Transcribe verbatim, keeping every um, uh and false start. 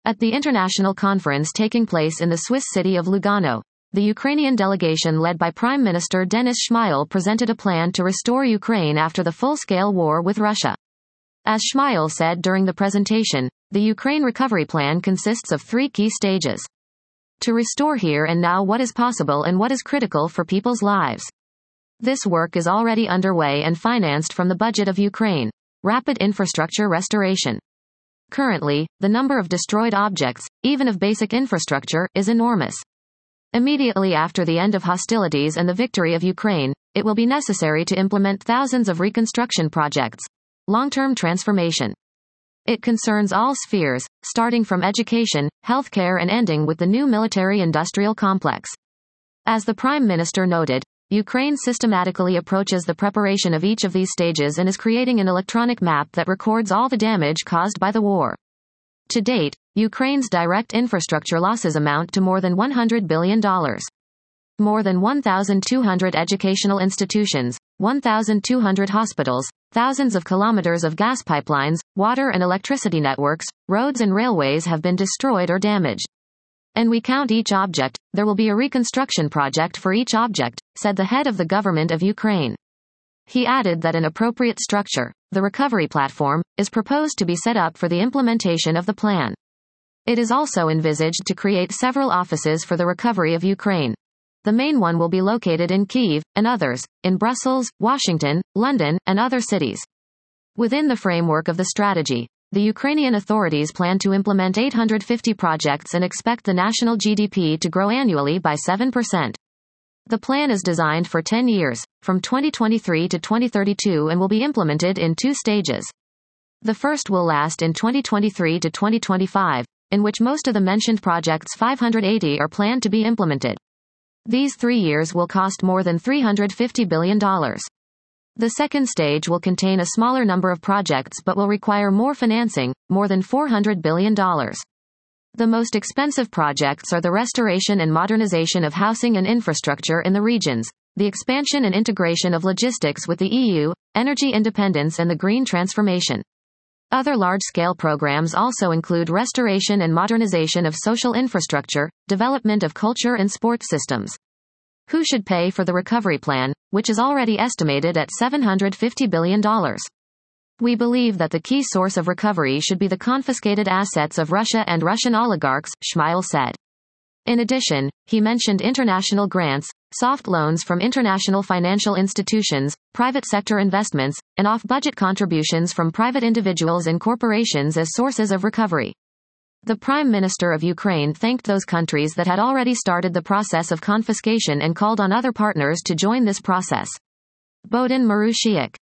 At the international conference taking place in the Swiss city of Lugano, the Ukrainian delegation led by Prime Minister Denis Shmyhal presented a plan to restore Ukraine after the full-scale war with Russia. As Shmyhal said during the presentation, the Ukraine recovery plan consists of three key stages. To restore here and now what is possible and what is critical for people's lives. This work is already underway and financed from the budget of Ukraine. Rapid infrastructure restoration. Currently, the number of destroyed objects, even of basic infrastructure, is enormous. Immediately after the end of hostilities and the victory of Ukraine, it will be necessary to implement thousands of reconstruction projects. Long-term transformation. It concerns all spheres, starting from education, healthcare and ending with the new military-industrial complex. As the Prime Minister noted, Ukraine systematically approaches the preparation of each of these stages and is creating an electronic map that records all the damage caused by the war. To date, Ukraine's direct infrastructure losses amount to more than one hundred billion dollars. More than one thousand two hundred educational institutions, one thousand two hundred hospitals, thousands of kilometers of gas pipelines, water and electricity networks, roads and railways have been destroyed or damaged. And we count each object, there will be a reconstruction project for each object, said the head of the government of Ukraine. He added that an appropriate structure, the recovery platform, is proposed to be set up for the implementation of the plan. It is also envisaged to create several offices for the recovery of Ukraine. The main one will be located in Kyiv, and others, in Brussels, Washington, London, and other cities. Within the framework of the strategy, the Ukrainian authorities plan to implement eight hundred fifty projects and expect the national G D P to grow annually by seven percent. The plan is designed for ten years, from twenty twenty-three to twenty thirty-two and will be implemented in two stages. The first will last in twenty twenty-three to twenty twenty-five, in which most of the mentioned projects five hundred eighty are planned to be implemented. These three years will cost more than three hundred fifty billion dollars. The second stage will contain a smaller number of projects but will require more financing, more than four hundred billion dollars. The most expensive projects are the restoration and modernization of housing and infrastructure in the regions, the expansion and integration of logistics with the E U, energy independence and the green transformation. Other large-scale programs also include restoration and modernization of social infrastructure, development of culture and sports systems. Who should pay for the recovery plan, which is already estimated at seven hundred fifty billion dollars? We believe that the key source of recovery should be the confiscated assets of Russia and Russian oligarchs, Shmyhal said. In addition, he mentioned international grants, soft loans from international financial institutions, private sector investments, and off-budget contributions from private individuals and corporations as sources of recovery. The Prime Minister of Ukraine thanked those countries that had already started the process of confiscation and called on other partners to join this process. Bohdan Marushiuk,